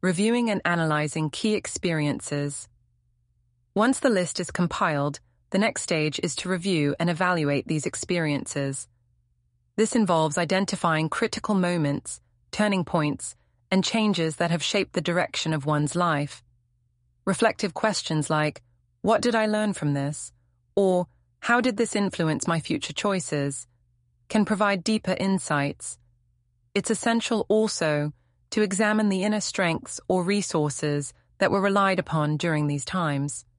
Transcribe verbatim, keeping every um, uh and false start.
reviewing and analyzing key experiences. Once the list is compiled, the next stage is to review and evaluate these experiences. This involves identifying critical moments, turning points, and changes that have shaped the direction of one's life. Reflective questions like, "What did I learn from this?" or "How did this influence my future choices?" can provide deeper insights. It's essential also to examine the inner strengths or resources that were relied upon during these times.